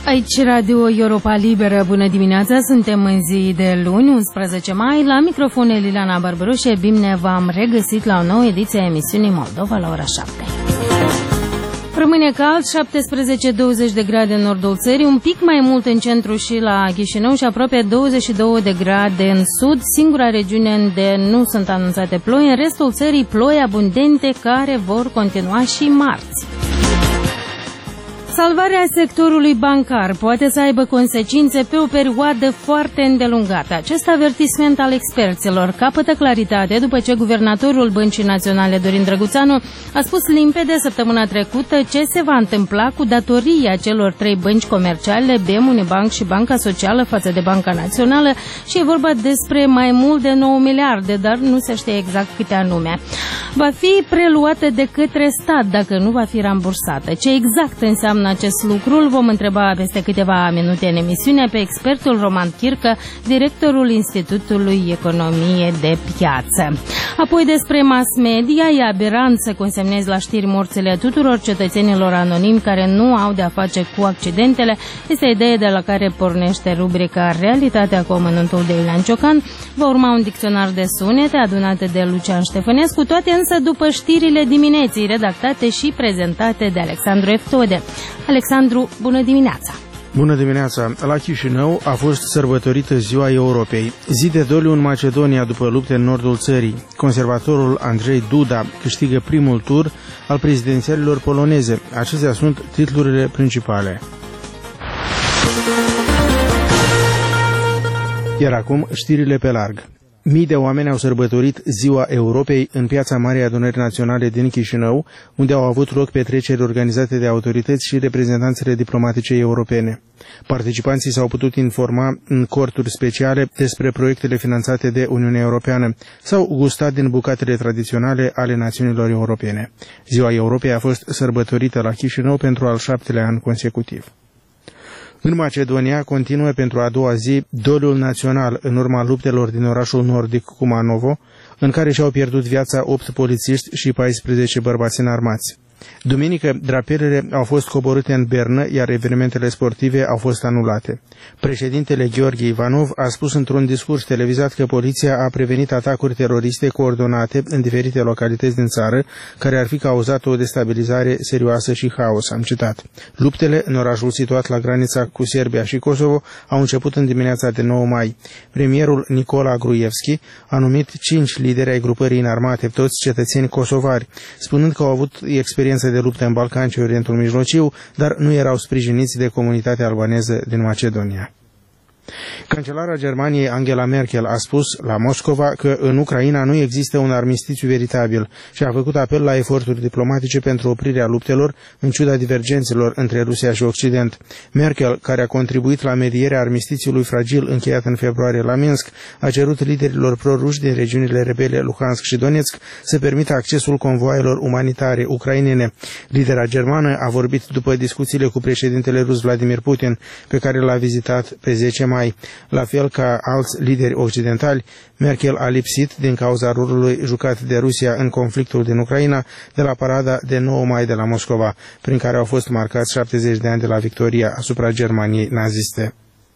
Aici Radio Europa Liberă, bună dimineața, suntem în zi de luni, 11 mai, la microfon Liliana Barbaru și bine v-am regăsit la o nouă ediție a emisiunii Moldova la ora 7. Rămâne cald, 17-20 de grade în nordul țării, un pic mai mult în centru și la Chișinău și aproape 22 de grade în sud, singura regiune unde nu sunt anunțate ploi, în restul țării ploi abundente care vor continua și marți. Salvarea sectorului bancar poate să aibă consecințe pe o perioadă foarte îndelungată. Acest avertisment al experților capătă claritate după ce guvernatorul Băncii Naționale, Dorin Drăguțanu, a spus limpede săptămâna trecută ce se va întâmpla cu datoria celor trei bănci comerciale, BEM, Unibank și Banca Socială față de Banca Națională, și e vorba despre mai mult de 9 miliarde, dar nu se știe exact câte anume. Va fi preluată de către stat dacă nu va fi rambursată. Ce exact înseamnă acest lucru îl vom întreba peste câteva minute în emisiune pe expertul Roman Chircă, directorul Institutului Economie de Piață. Apoi despre mass media, e aberant să consemnezi la știri morțile tuturor cetățenilor anonimi care nu au de-a face cu accidentele. Este ideea de la care pornește rubrica Realitatea cu amănuntul de Iulian Ciocan. Va urma un dicționar de sunete adunate de Lucian Ștefănescu, toate însă după știrile dimineții, redactate și prezentate de Alexandru Eftode. Alexandru, bună dimineața! Bună dimineața! La Chișinău a fost sărbătorită Ziua Europei, zi de doliu în Macedonia după lupte în nordul țării. Conservatorul Andrzej Duda câștigă primul tur al prezidențialilor poloneze. Acestea sunt titlurile principale. Iar acum știrile pe larg. Mii de oameni au sărbătorit Ziua Europei în Piața Marii Adunări Naționale din Chișinău, unde au avut loc petreceri organizate de autorități și reprezentanțele diplomatice europene. Participanții s-au putut informa în corturi speciale despre proiectele finanțate de Uniunea Europeană sau gustat din bucatele tradiționale ale națiunilor europene. Ziua Europei a fost sărbătorită la Chișinău pentru al 7-lea an consecutiv. În Macedonia continuă pentru a doua zi doliul național în urma luptelor din orașul nordic Kumanovo, în care și-au pierdut viața 8 polițiști și 14 bărbați înarmați. Duminică, drapelele au fost coborâte în Bernă, iar evenimentele sportive au fost anulate. Președintele Gheorghe Ivanov a spus într-un discurs televizat că poliția a prevenit atacuri teroriste coordonate în diferite localități din țară, care ar fi cauzat o destabilizare serioasă și haos, am citat. Luptele în orașul situat la granița cu Serbia și Kosovo au început în dimineața de 9 mai. Premierul Nicola Gruevski a numit 5 lideri ai grupării înarmate, toți cetățeni kosovari, spunând că au avut experiență de luptă în Balcan și Orientul Mijlociu, dar nu erau sprijiniți de comunitatea albaneză din Macedonia. Cancelara Germaniei Angela Merkel a spus la Moscova că în Ucraina nu există un armistițiu veritabil și a făcut apel la eforturi diplomatice pentru oprirea luptelor, în ciuda divergențelor între Rusia și Occident. Merkel, care a contribuit la medierea armistițiului fragil încheiat în februarie la Minsk, a cerut liderilor proruși din regiunile rebele Luhansk și Donetsk să permită accesul convoaielor umanitare ucrainene. Lidera germană a vorbit după discuțiile cu președintele rus Vladimir Putin, pe care l-a vizitat pe 10 mai. La fel ca alți lideri occidentali, Merkel a lipsit din cauza rolului jucat de Rusia în conflictul din Ucraina de la parada de 9 mai de la Moscova, prin care au fost marcați 70 de ani de la victoria asupra Germaniei naziste.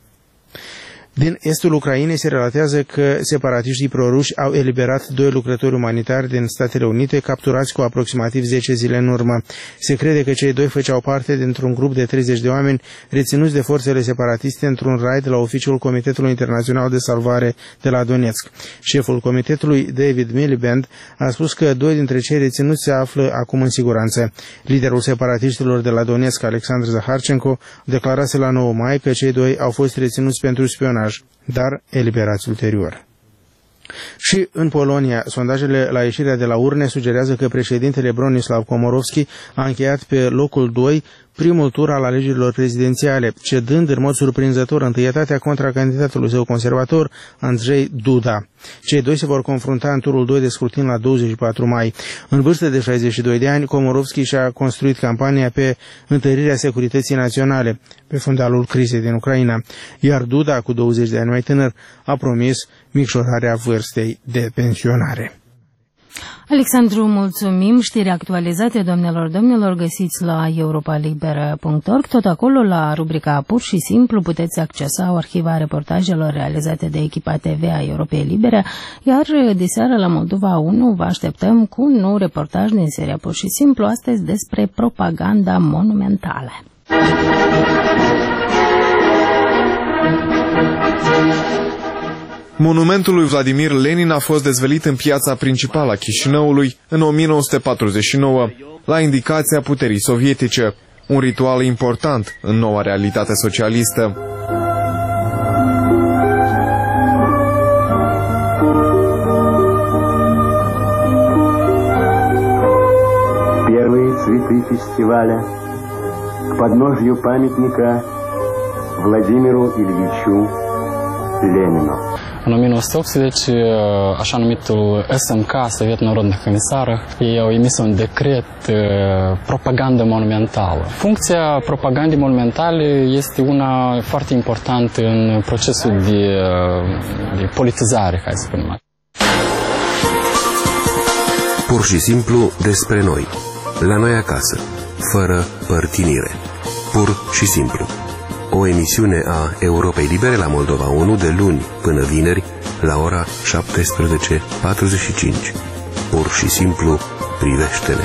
Din estul Ucrainei se relatează că separatiștii proruși au eliberat 2 lucrători umanitari din Statele Unite capturați cu aproximativ 10 zile în urmă. Se crede că cei 2 făceau parte dintr-un grup de 30 de oameni reținuți de forțele separatiste într-un raid la oficiul Comitetului Internațional de Salvare de la Donetsk. Șeful comitetului, David Miliband, a spus că 2 dintre cei reținuți se află acum în siguranță. Liderul separatiștilor de la Donetsk, Alexandru Zaharchenko, declarase la 9 mai că cei 2 au fost reținuți pentru spionaj, dar eliberați ulterior. Și în Polonia, sondajele la ieșirea de la urne sugerează că președintele Bronisław Komorowski a încheiat pe locul 2 primul tur al alegerilor prezidențiale, cedând în mod surprinzător întâietatea contra candidatului său conservator, Andrzej Duda. Cei 2 se vor confrunta în turul 2 de scrutin la 24 mai. În vârstă de 62 de ani, Komorowski și-a construit campania pe întărirea securității naționale, pe fundalul crizei din Ucraina, iar Duda, cu 20 de ani mai tânăr, a promis micșorarea vârstei de pensionare. Alexandru, mulțumim. Știri actualizate, domnilor, găsiți la europalibera.org. Tot acolo, la rubrica Pur și Simplu, puteți accesa o arhivă a reportajelor realizate de echipa TV a Europei Libere, iar diseară la Moldova 1 vă așteptăm cu un nou reportaj din seria Pur și Simplu, astăzi despre propaganda monumentală. Monumentul lui Vladimir Lenin a fost dezvăluit în piața principală a Chișinăului în 1949, la indicația puterii sovietice, un ritual important în noua realitate socialistă. Первые цветы фестиваля к подножью памятника Владимиру Ильичу Ленину. În 1980, așa numitul SNK, Sovet Народных Комиссаров, ei au emis un decret propagandă monumentală. Funcția propagandei monumentale este una foarte importantă în procesul de politizare, hai să spunem. Pur și simplu despre noi, la noi acasă, fără părtinire. Pur și simplu. O emisiune a Europei Libere la Moldova 1 de luni până vineri la ora 17:45. Pur și simplu, privește-ne.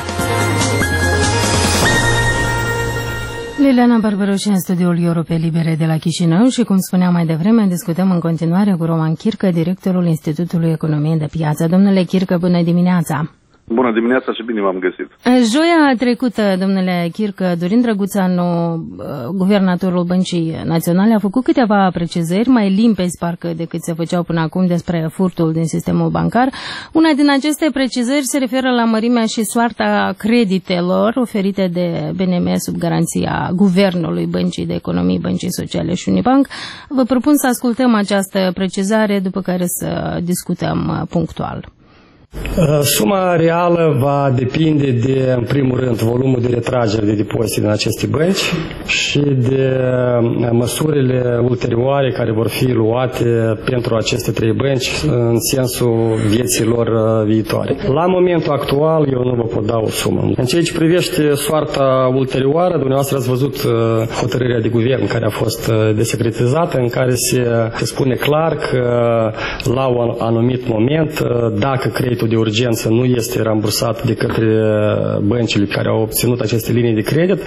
Liliana Barbaroși în studioul Europei Libere de la Chișinău și, cum spuneam mai devreme, discutăm în continuare cu Roman Chircă, directorul Institutului Economiei de Piață. Domnule Chircă, bună dimineața! Bună dimineața și bine v-am găsit. Joia trecută, domnule Chircă, Dorin Drăguțanu, guvernatorul Băncii Naționale, a făcut câteva precizări mai limpezi parcă decât se făceau până acum despre furtul din sistemul bancar. Una din aceste precizări se referă la mărimea și soarta creditelor oferite de BNM sub garanția Guvernului Băncii de Economie, Băncii Sociale și Unibanc. Vă propun să ascultăm această precizare, după care să discutăm punctual. Suma reală va depinde de, în primul rând, volumul de retragere de depozite din aceste bănci și de măsurile ulterioare care vor fi luate pentru aceste trei bănci în sensul vieții lor viitoare. La momentul actual, eu nu vă pot da o sumă. În ceea ce privește soarta ulterioară, dumneavoastră ați văzut hotărârea de guvern care a fost desecretizată, în care se spune clar că la un anumit moment, dacă creditul de urgență nu este rambursat de către băncile care au obținut aceste linii de credit,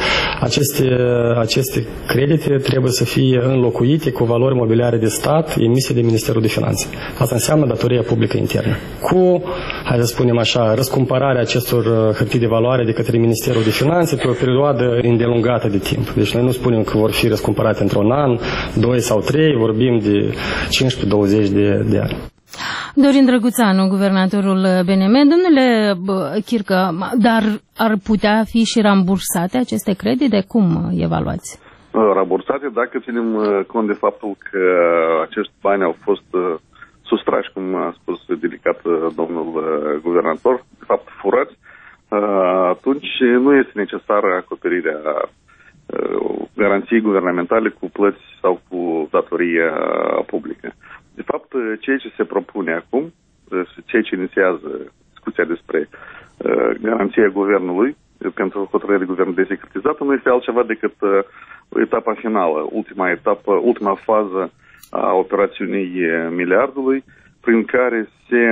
aceste credite trebuie să fie înlocuite cu valori mobiliare de stat emise de Ministerul de Finanțe. Asta înseamnă datoria publică internă. Cu, hai să spunem așa, răscumpărarea acestor hârtii de valoare de către Ministerul de Finanțe pe o perioadă îndelungată de timp. Deci noi nu spunem că vor fi răscumpărate într-un an, 2 sau 3, vorbim de 15-20 de ani. Dorin Drăguțanu, guvernatorul BNM. Domnule Chircă, dar ar putea fi și rambursate aceste credite? Cum evaluați? Rambursate dacă ținem cont de faptul că acești bani au fost sustrași, cum a spus delicat domnul guvernator, de fapt furați, atunci nu este necesară acoperirea garanției guvernamentale cu plăți sau cu datorie publică. De fapt, ceea ce se propune acum, ceea ce inițiază discuția despre garanția guvernului pentru hotărârea de guvern desecretizată, nu este altceva decât etapa finală, ultima fază a operațiunii miliardului, prin care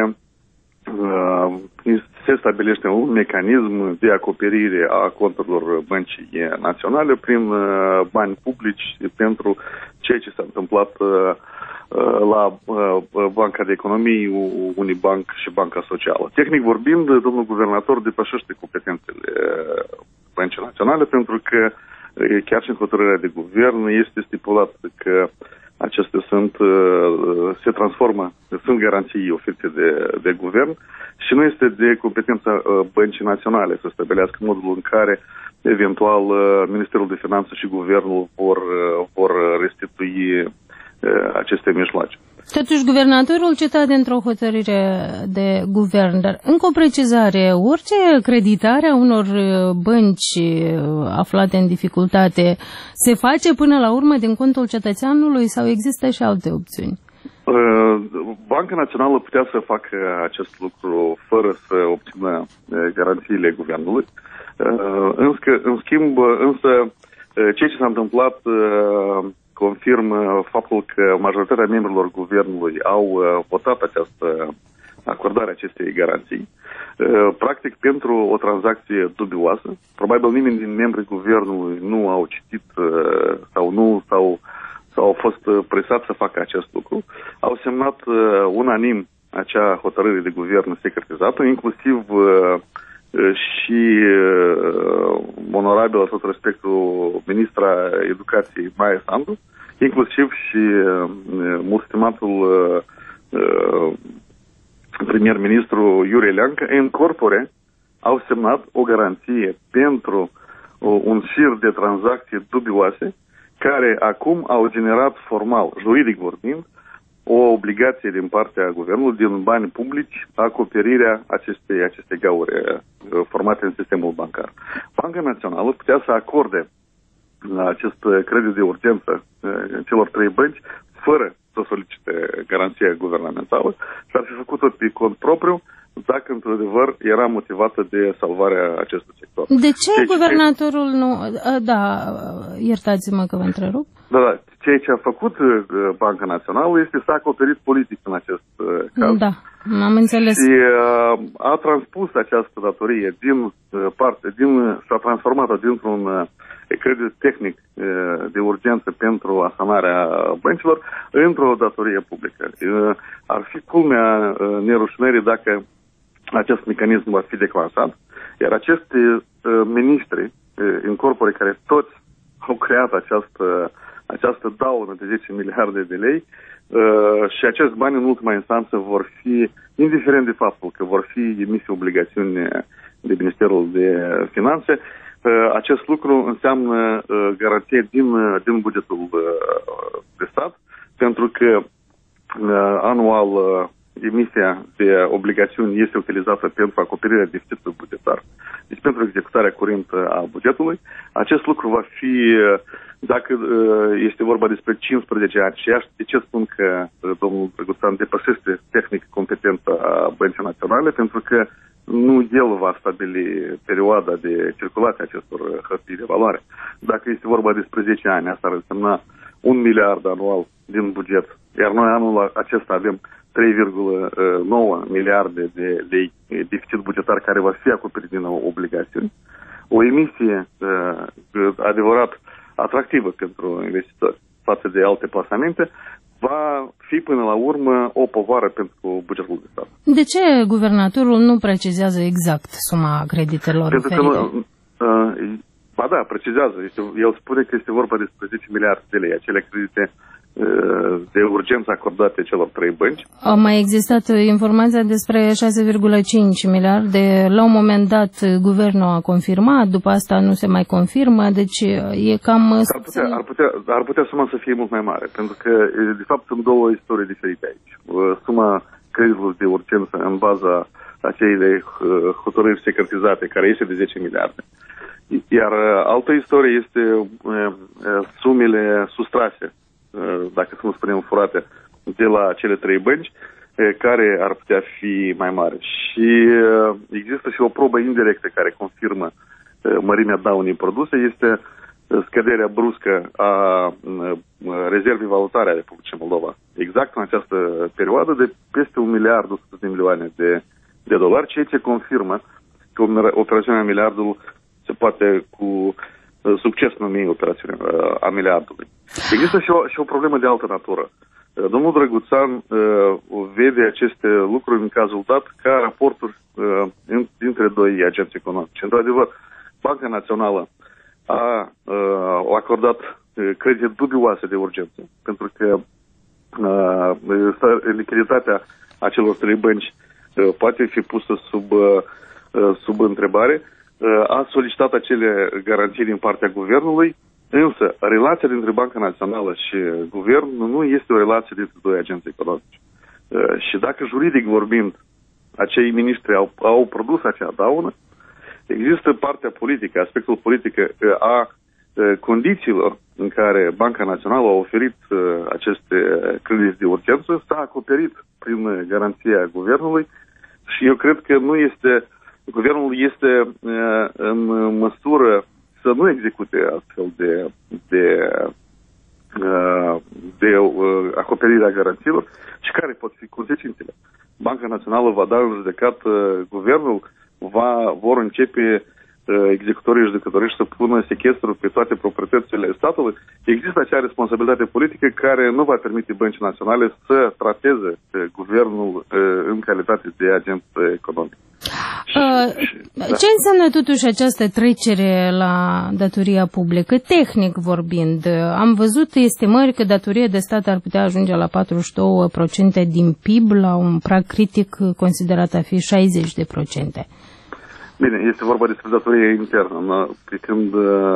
se stabilește un mecanism de acoperire a conturilor Băncii Naționale prin bani publici pentru ceea ce s-a întâmplat la Banca de Economie, Unibanc și Banca Socială. Tehnic vorbind, domnul guvernator depășește competențele Băncii Naționale pentru că chiar și în hotărârea de guvern este stipulat că acestea se transformă, sunt garanții oferite de guvern și nu este de competența Băncii Naționale să stabilească modul în care eventual Ministerul de Finanțe și Guvernul vor restitui aceste mijloace. Totuși, guvernatorul cita dintr-o hotărâre de guvern, dar încă o precizare, orice creditare a unor bănci aflate în dificultate se face până la urmă din contul cetățeanului sau există și alte opțiuni? Banca Națională putea să facă acest lucru fără să obțină garanțiile guvernului. În schimb, însă, ceea ce s-a întâmplat confirmă faptul că majoritatea membrilor guvernului au votat această acordare acestei garanții. Practic, pentru o tranzacție dubioasă, probabil nimeni din membrii guvernului nu au citit sau au fost presați să facă acest lucru. Au semnat unanim acea hotărâre de guvern secretizată, inclusiv și onorabil, tot respectul, ministra Educației Maia Sandu, inclusiv și mult stimatul premier-ministru Iurie Leancă, în corpore au semnat o garanție pentru un șir de tranzacții dubioase care acum au generat formal, juridic vorbind, o obligație din partea guvernului, din bani publici, acoperirea acestei gauri formate în sistemul bancar. Banca Națională putea să acorde acest credit de urgență celor trei bănci fără să solicite garanția guvernamentală și ar fi făcut-o pe cont propriu dacă într-adevăr era motivată de salvarea acestui sector. De ce guvernatorul nu... Da, iertați-mă că vă întrerup. Da, ceea ce a făcut Banca Națională este să a acoperit politic în acest caz. Da, am înțeles. Și a transpus această datorie s-a transformat-o dintr-un credit tehnic de urgență pentru asanarea băncilor într-o datorie publică. Ar fi culmea nerușinării dacă acest mecanism va fi declansat, iar aceste miniștri în corpore care toți au creat această daună de 10 miliarde de lei și acești bani în ultima instanță vor fi, indiferent de faptul că vor fi emise obligațiuni de Ministerul de Finanțe, acest lucru înseamnă garanție din bugetul de stat, pentru că anual emisia de obligațiuni este utilizată pentru acoperirea deficitului bugetar, deci pentru executarea curentă a bugetului. Acest lucru va fi, dacă este vorba despre 15 ani, și de ce spun că domnul Drăguțan depășește tehnic competența Băncii Naționale, pentru că nu el va stabili perioada de circulație acestor hârtii de valoare. Dacă este vorba despre 10 ani, asta ar însemna 1 miliard anual din buget, iar noi anul acesta avem 3,9 miliarde de lei deficit bugetar care va fi acoperit din obligațiuni. O emisie adevărat atractivă pentru investitori față de alte plasamente va fi până la urmă o povară pentru bugetul de stat. De ce guvernatorul nu precizează exact suma creditelor oferite? Ba da, precizează. El spune că este vorba despre 10 miliarde de lei, acele credite de urgență acordate celor trei bănci. A mai existat informația despre 6,5 miliarde. La un moment dat, guvernul a confirmat, după asta nu se mai confirmă, deci e cam... Ar putea suma să fie mult mai mare, pentru că, de fapt, sunt două istorii diferite aici. Suma creditelor de urgență în baza acelei hotărâri secretizate, care este de 10 miliarde. Iar altă istorie este sumele sustrase, dacă să nu spunem furate, de la cele trei bănci, care ar putea fi mai mari. Și există și o probă indirectă care confirmă mărimea daunii produse, este scăderea bruscă a rezervei valutare a Republicii Moldova. Exact în această perioadă de peste 1 miliard 100 de milioane de dolari, ceea ce confirmă că operațiunea miliardului se poate cu succes numi operațiunea a miliardului. Există și o problemă de altă natură. Domnul Drăguțan vede aceste lucruri în cazul dat ca raporturi dintre doi agenți economici. Într-adevăr, Banca Națională a acordat credite dubioase de urgență, pentru că lichiditatea acelor trei bănci poate fi pusă sub întrebare. A solicitat acele garanții din partea guvernului, însă relația dintre Banca Națională și guvern nu este o relație dintre doi agenți economici. Și dacă juridic vorbind, acei miniștri au produs acea daună, există partea politică, aspectul politic a condițiilor în care Banca Națională a oferit aceste credite de urgență s-a acoperit prin garanția guvernului și eu cred că guvernul este în măsură să nu execute astfel de acoperirea garanțiilor și care pot fi consecințele. Banca Națională va da în judecată guvernul, vor începe executorii judecătorii să pună sechestru pe toate proprietățile statului. Există acea responsabilitate politică care nu va permite băncii naționale să trateze guvernul în calitate de agent economic. Ce înseamnă totuși această trecere la datoria publică? Tehnic vorbind, am văzut estimări că datoria de stat ar putea ajunge la 42% din PIB, la un prag critic considerat a fi 60%. Bine, este vorba despre datorie internă. Pe când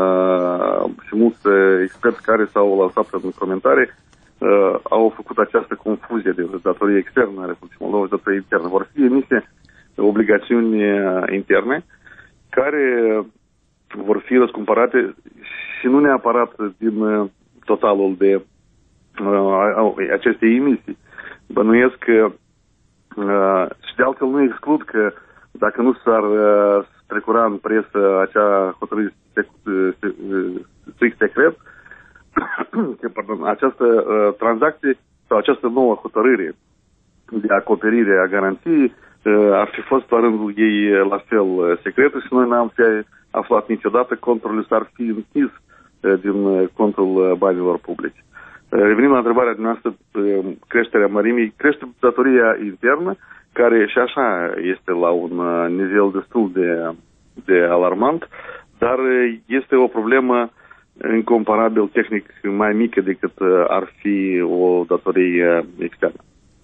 și mulți experți care s-au lansat în comentarii au făcut această confuzie de datorie externă a Republicii Moldova și datorie internă. Vor fi emise obligațiuni interne care vor fi răscumpărate și nu neapărat din totalul de aceste emisii. Bănuiesc că și de altfel nu exclud că dacă nu s-ar strecura în presă acea hotărâre strict secret, această tranzacție sau această nouă hotărâre de acoperire a garanției ar fi fost la rândul ei la fel secretă și noi n-am fi aflat niciodată, conturile s-ar fi închis din contul banilor publici. Revenind la întrebarea dumneavoastră, creșterea mărimii, crește datoria internă, care și așa este la un nivel destul de alarmant, dar este o problemă incomparabil tehnic mai mică decât ar fi o datorie externă.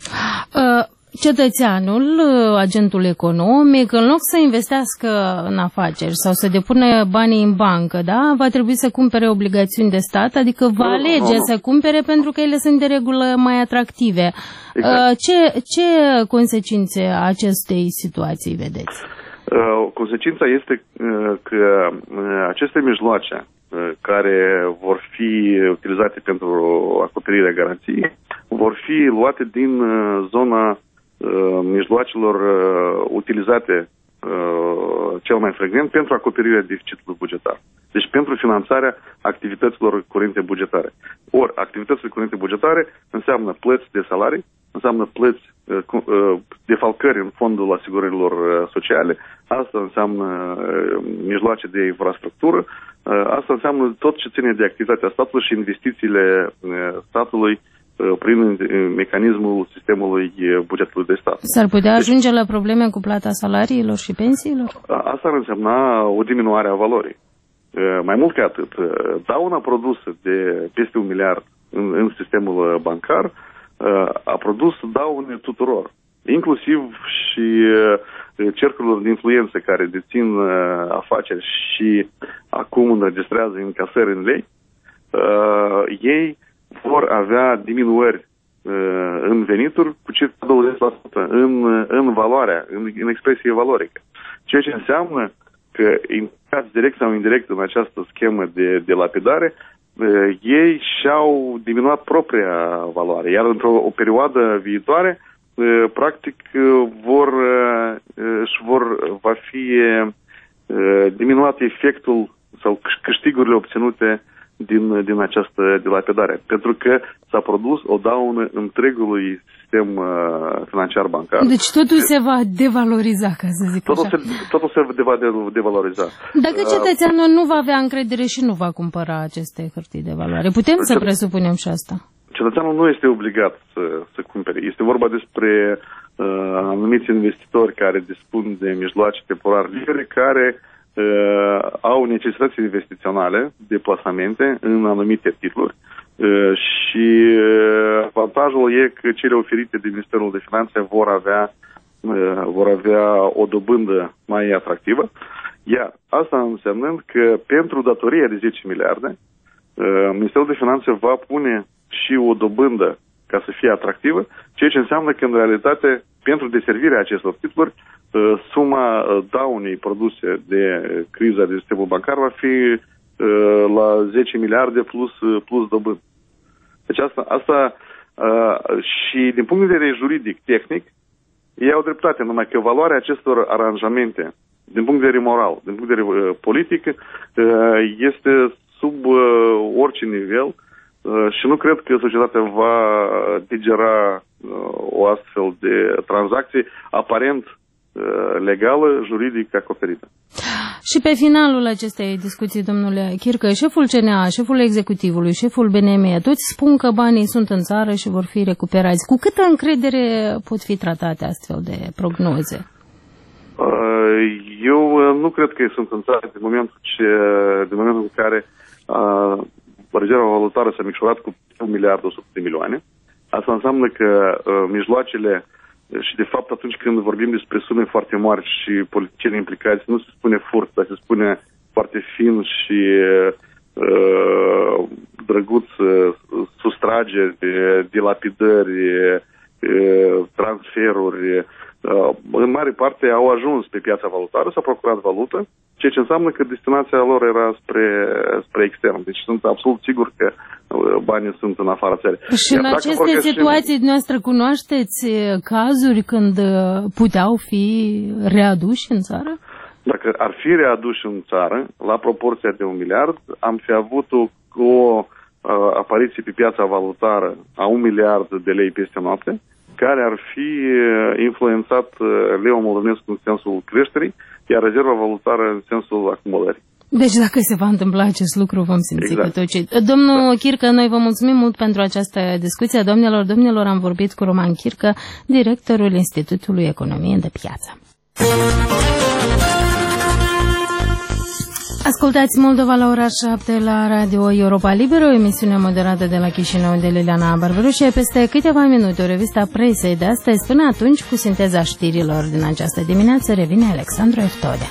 Cetățeanul, agentul economic, în loc să investească în afaceri sau să depună banii în bancă, da, va trebui să cumpere obligațiuni de stat, adică va alege să cumpere pentru că ele sunt de regulă mai atractive. Exact. Ce consecințe a acestei situații vedeți? Consecința este că aceste mijloace care vor fi utilizate pentru acoperirea garanției vor fi luate din zona mijloacelor utilizate cel mai frecvent pentru acoperirea deficitului bugetar. Deci pentru finanțarea activităților curente bugetare. Ori activitățile curente bugetare înseamnă plăți de salarii, înseamnă plăți, defalcări în fondul asigurărilor sociale, asta înseamnă mijloace de infrastructură, asta înseamnă tot ce ține de activitatea statului și investițiile statului prin mecanismul sistemului bugetului de stat. S-ar putea ajunge la probleme cu plata salariilor și pensiilor? Asta ar însemna o diminuare a valorii. Mai mult ca atât, dauna produsă de peste 1 miliard în sistemul bancar a produs daune tuturor, inclusiv și cercurilor de influență care dețin afaceri și acum înregistrează încasări în lei, ei vor avea diminuări în venituri cu circa 20% în valoarea, în expresie valorică. Ceea ce înseamnă că implicați direct sau indirect în această schemă de lapidare, ei și-au diminuat propria valoare, iar într-o perioadă viitoare, practic, va fi diminuat efectul sau câștigurile obținute din această dilapidare, pentru că s-a produs o daună întregului sistem financiar bancar. Deci totul se va devaloriza, ca să zic așa. Totul se va devaloriza. Dacă cetățeanul nu va avea încredere și nu va cumpăra aceste hârtii de valoare, putem să presupunem și asta? Cetățeanul nu este obligat să cumpere. Este vorba despre anumiți investitori care dispun de mijloace temporar libere, care au necesități investiționale de plasamente în anumite titluri și avantajul e că cele oferite de Ministerul de Finanțe vor avea o dobândă mai atractivă, iar asta însemnând că pentru datoria de 10 miliarde Ministerul de Finanțe va pune și o dobândă ca să fie atractivă, ceea ce înseamnă că în realitate pentru deservirea acestor titluri suma daunei produse de criza de sistemul bancar va fi la 10 miliarde plus dobândă. Deci asta și din punct de vedere juridic, tehnic, ei au dreptate, numai că valoarea acestor aranjamente, din punct de vedere moral, din punct de vedere politic, este sub orice nivel și nu cred că societatea va digera o astfel de tranzacție aparent legală, juridic acoperită. Și pe finalul acestei discuții, domnule Chircă, șeful CNA, șeful executivului, șeful BNM, toți spun că banii sunt în țară și vor fi recuperați. Cu câtă încredere pot fi tratate astfel de prognoze? Eu nu cred că sunt în țară din momentul în care rezerva valutară s-a micșorat cu 1 miliard 100 de milioane. Asta înseamnă că mijloacele și de fapt atunci când vorbim despre sume foarte mari și politicieni implicați, nu se spune furt, dar se spune foarte fin și drăguț sustrageri, dilapidări, transferuri. În mare parte au ajuns pe piața valutară, s-a procurat valută, ceea ce înseamnă că destinația lor era spre extern. Deci sunt absolut sigur că banii sunt în afara țării. Și în aceste situații noastre cunoașteți cazuri când puteau fi readuși în țară? Dacă ar fi readuși în țară, la proporția de 1 miliard, am fi avut o apariție pe piața valutară a 1 miliard de lei peste noapte, care ar fi influențat leul moldovenesc în sensul creșterii, iar rezerva valutară în sensul acumulării. Deci dacă se va întâmpla acest lucru, vom simți cu toții. Domnul Chircă, noi vă mulțumim mult pentru această discuție. Domnilor, am vorbit cu Roman Chircă, directorul Institutului Economie de Piață. Ascultați Moldova la ora 7 la Radio Europa Liberă, o emisiune moderată de la Chișinău de Liliana Barbaroșie. Peste câteva minute, o revistă presei de astăzi. Până atunci, cu sinteza știrilor din această dimineață, revine Alexandru Eftodea.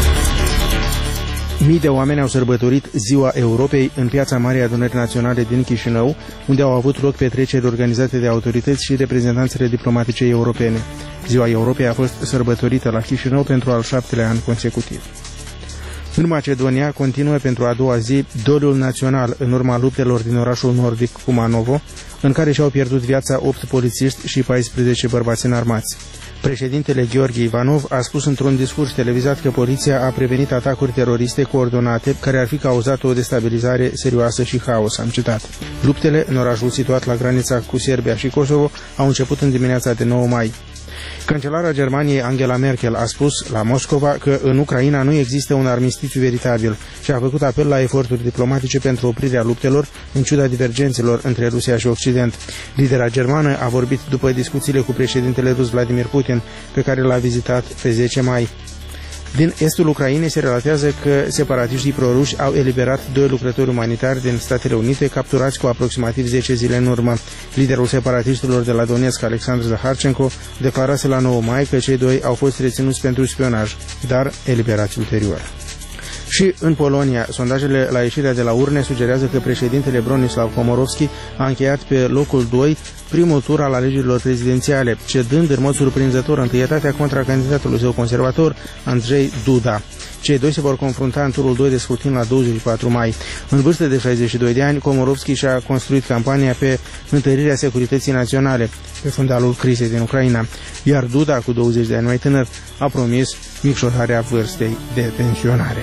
Mii de oameni au sărbătorit Ziua Europei în Piața Marii Adunări Naționale din Chișinău, unde au avut loc petreceri organizate de autorități și reprezentanțele diplomatice europene. Ziua Europei a fost sărbătorită la Chișinău pentru al 7-lea an consecutiv. În Macedonia continuă pentru a doua zi doliul național în urma luptelor din orașul nordic Kumanovo, în care și-au pierdut viața 8 polițiști și 14 bărbați înarmați. Președintele Gheorghe Ivanov a spus într-un discurs televizat că poliția a prevenit atacuri teroriste coordonate care ar fi cauzat o destabilizare serioasă și haos, am citat. Luptele în orașul situat la granița cu Serbia și Kosovo au început în dimineața de 9 mai. Cancelara Germaniei Angela Merkel a spus la Moscova că în Ucraina nu există un armistițiu veritabil și a făcut apel la eforturi diplomatice pentru oprirea luptelor, în ciuda divergențelor între Rusia și Occident. Lidera germană a vorbit după discuțiile cu președintele rus Vladimir Putin, pe care l-a vizitat pe 10 mai. Din estul Ucrainei se relatează că separatiștii proruși au eliberat 2 lucrători umanitari din Statele Unite capturați cu aproximativ 10 zile în urmă. Liderul separatiștilor de la Donetsk, Alexandru Zaharchenko, declarase la 9 mai că cei 2 au fost reținuți pentru spionaj, dar eliberați ulterior. Și în Polonia, sondajele la ieșirea de la urne sugerează că președintele Bronislaw Komorowski a încheiat pe locul 2 primul tur al alegerilor prezidențiale, cedând în mod surprinzător întâietatea contra candidatului său conservator, Andrzej Duda. Cei 2 se vor confrunta în turul 2 de scrutin la 24 mai. În vârstă de 62 de ani, Komorowski și-a construit campania pe întărirea securității naționale, pe fundalul crizei din Ucraina, iar Duda, cu 20 de ani mai tânăr, a promis micșorarea vârstei de pensionare.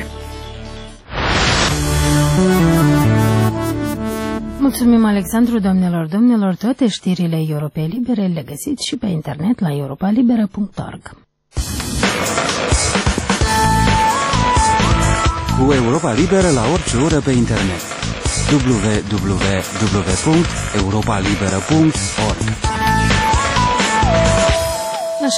Mulțumim, Alexandru, domnilor, toate știrile Europei Libere le găsiți și pe internet la europalibera.org. Cu Europa Liberă la orice oră pe internet. www.europalibera.org. La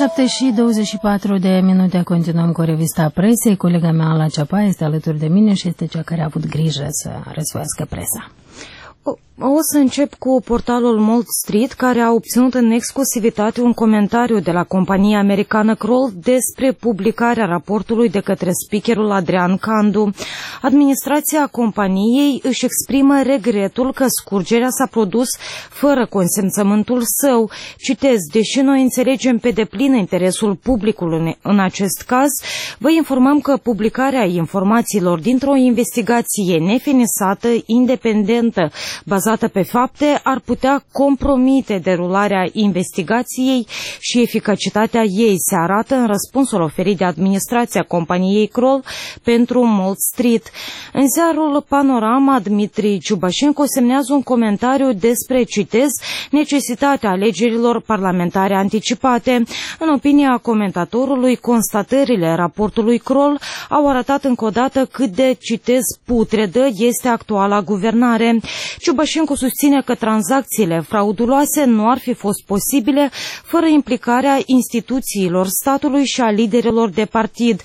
7:24 continuăm cu revista presei. Colega mea, Ala Ceapa, este alături de mine și este cea care a avut grijă să răsuiască presa. O să încep cu portalul Wall Street, care a obținut în exclusivitate un comentariu de la compania americană Kroll despre publicarea raportului de către speakerul Adrian Candu. Administrația companiei își exprimă regretul că scurgerea s-a produs fără consimțământul său. Citez, deși noi înțelegem pe deplin interesul publicului în acest caz, vă informăm că publicarea informațiilor dintr-o investigație nefinisată, independentă, bazată pe fapte, ar putea compromite derularea investigației și eficacitatea ei, se arată în răspunsul oferit de administrația companiei Kroll pentru Wall Street. În ziarul Panorama, Dmitri Ciubașenko semnează un comentariu despre, citez, necesitatea alegerilor parlamentare anticipate. În opinia comentatorului, constatările raportului Kroll au arătat încă o dată cât de, citez, putredă este actuala guvernare. Ciubașenko susține că tranzacțiile frauduloase nu ar fi fost posibile fără implicarea instituțiilor statului și a liderilor de partid,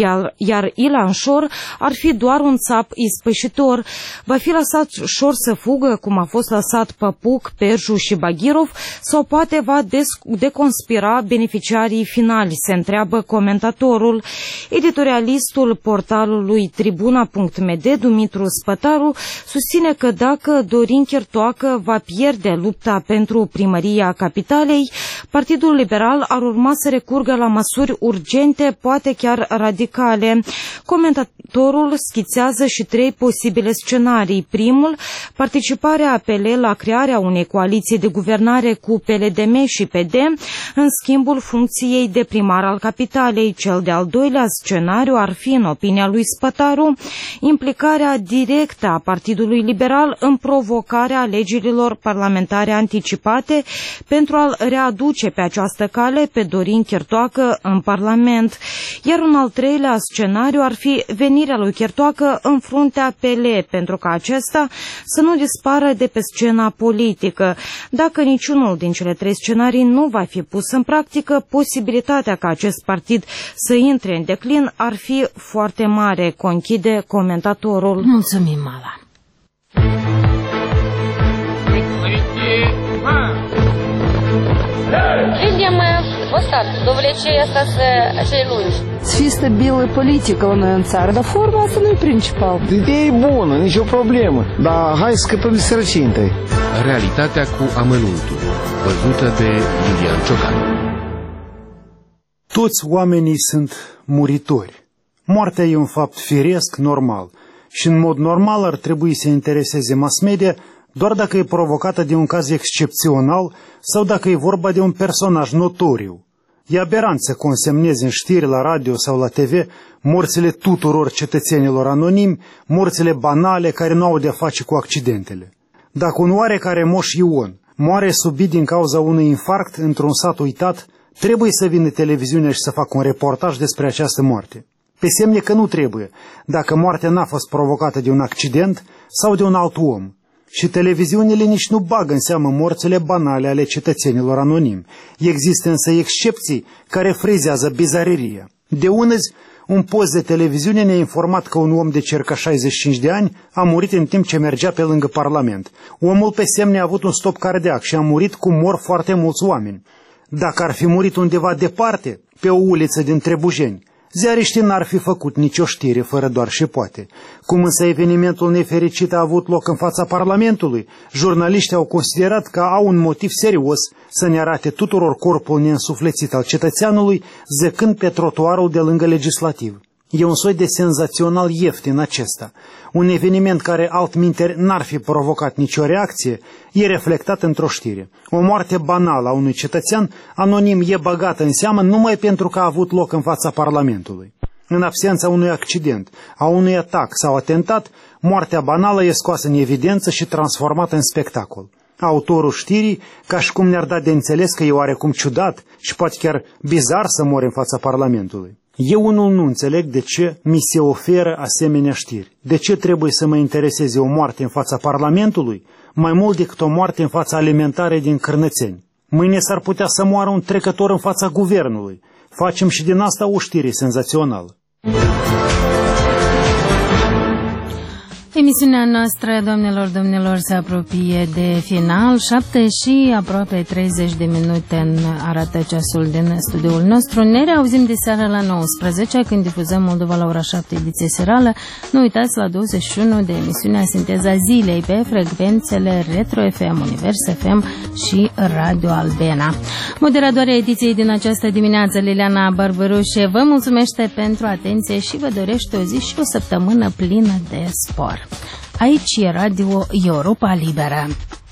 iar Ilan Shor ar fi doar un țap ispășitor. Va fi lăsat Shor să fugă, cum a fost lăsat Păpuc, Perju și Bagirov, sau poate va deconspira beneficiarii finali, se întreabă comentatorul. Editorialistul portalului Tribuna.md, Dumitru Spătaru, susține că dacă Dorin Chertoacă va pierde lupta pentru primăria capitalei, Partidul Liberal ar urma să recurgă la măsuri urgente, poate chiar radicale. Comentatorul schițează și 3 posibile scenarii. Primul, participarea APL la crearea unei coaliții de guvernare cu PLDM și PD, în schimbul funcției de primar al capitalei. Cel de-al doilea scenariu ar fi, în opinia lui Spătaru, implicarea directă a Partidului Liberal în provocarea alegerilor parlamentare anticipate pentru a-l readuce pe această cale pe Dorin Chertoacă în Parlament. Iar un al treilea scenariu ar fi venirea lui Chertoacă în fruntea PL, pentru ca acesta să nu dispară de pe scena politică. Dacă niciunul din cele 3 scenarii nu va fi pus în practică, posibilitatea ca acest partid să intre în declin ar fi foarte mare, conchide comentatorul. Mulțumim, Mala. Видимо, вот так, до влечения остаться acei lungi. Fi stabilă politică la noi în țară, dar forma asta nu e principal. Ideea e bună, nicio problemă, dar hai să scăpăm de sărăcie întâi. Realitatea cu amănuntul, văzută de Iulian Ciocan. Toți oamenii sunt muritori. Moartea e un fapt firesc, normal. Și în mod normal ar trebui să intereseze mass media doar dacă e provocată de un caz excepțional sau dacă e vorba de un personaj notoriu. E aberant să consemnezi în știri la radio sau la TV morțile tuturor cetățenilor anonimi, morțile banale care nu au de-a face cu accidentele. Dacă un oarecare Moș Ion moare subit din cauza unui infarct într-un sat uitat, trebuie să vină televiziunea și să facă un reportaj despre această moarte. Pe semne că nu trebuie, dacă moartea n-a fost provocată de un accident sau de un alt om. Și televiziunile nici nu bagă în seamă morțile banale ale cetățenilor anonimi. Există însă excepții care frizează bizareria. De unăzi, un post de televiziune ne-a informat că un om de circa 65 de ani a murit în timp ce mergea pe lângă Parlament. Omul pe semne a avut un stop cardiac și a murit cum mor foarte mulți oameni. Dacă ar fi murit undeva departe, pe o uliță din Trebujeni, ziariștii n-ar fi făcut nicio știre fără doar și poate. Cum însă evenimentul nefericit a avut loc în fața Parlamentului, jurnaliștii au considerat că au un motiv serios să ne arate tuturor corpul neînsuflețit al cetățeanului, zăcând pe trotuarul de lângă legislativ. E un soi de senzațional ieftin acesta. Un eveniment care altminteri n-ar fi provocat nicio reacție, e reflectat într-o știre. O moarte banală a unui cetățean anonim e băgată în seamă numai pentru că a avut loc în fața Parlamentului. În absența unui accident, a unui atac sau atentat, moartea banală e scoasă în evidență și transformată în spectacol. Autorul știrii, ca și cum ne-ar da de înțeles că e oarecum ciudat și poate chiar bizar să mori în fața Parlamentului. Eu unul nu înțeleg de ce mi se oferă asemenea știri. De ce trebuie să mă intereseze o moarte în fața Parlamentului mai mult decât o moarte în fața alimentarei din Cârnățeni? Mâine s-ar putea să moară un trecător în fața guvernului. Facem și din asta o știre senzațională. Emisiunea noastră, doamnelor, domnilor, se apropie de final. 7 și aproape 30 de minute arată ceasul din studioul nostru. Ne reauzim de seară la 19, când difuzăm Moldova la ora 7, ediție serală. Nu uitați, la 21 de emisiunea Sinteza Zilei pe frecvențele Retro FM, Univers FM și Radio Albena. Moderatoarea ediției din această dimineață, Liliana Barbărușe, vă mulțumește pentru atenție și vă dorește o zi și o săptămână plină de spor. Aici e Radio Europa Liberă.